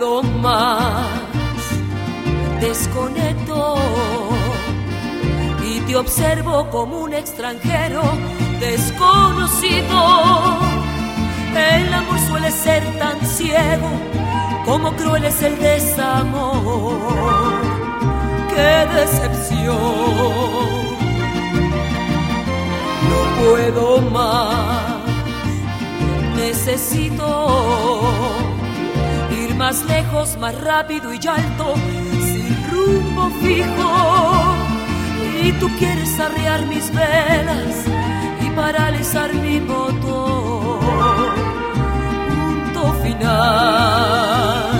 puedo más, desconecto y te observo como un extranjero desconocido. El amor suele ser tan ciego como cruel es el desamor. ¡Qué decepción! No puedo más, necesito ir más lejos, más rápido y alto, sin rumbo fijo. Y tú quieres arrear mis velas y paralizar mi motor. Punto final.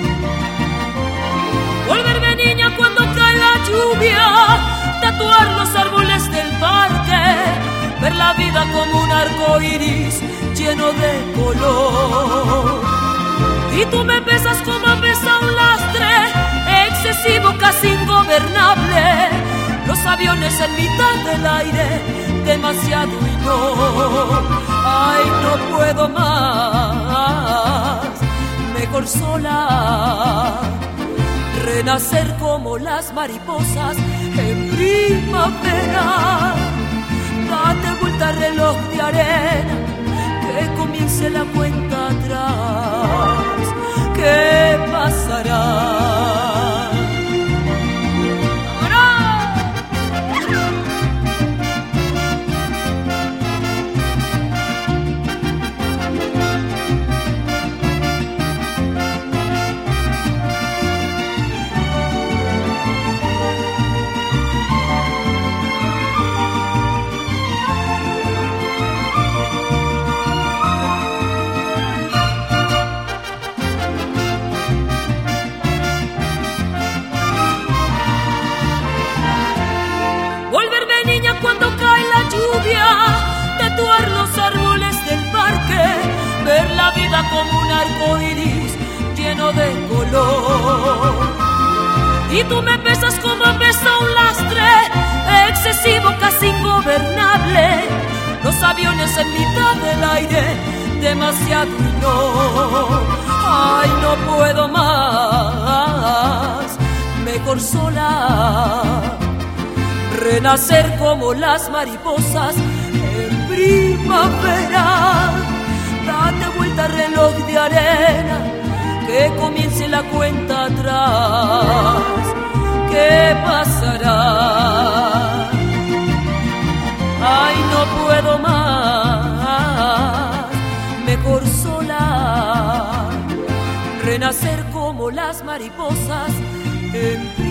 Volverme niña cuando cae la lluvia, tatuar los árboles del parque, ver la vida como un arco iris lleno de color. Y tú me pesas como pesa un lastre, excesivo, casi ingobernable. Los aviones en mitad del aire, demasiado y no. Ay, no puedo más, mejor sola. Renacer como las mariposas en primavera. Date vuelta, reloj de arena, que comience la cuenta atrás. ¿Qué pasará? Tatuar los árboles del parque, ver la vida como un arco iris lleno de color. Y tú me pesas como pesa un lastre, excesivo, casi ingobernable. Los aviones en mitad del aire, demasiado y no. Ay, no puedo más, mejor sola. Renacer como las mariposas en primavera. Date vuelta, reloj de arena, que comience la cuenta atrás. ¿Qué pasará? Ay, no puedo más, mejor sola. Renacer como las mariposas en primavera.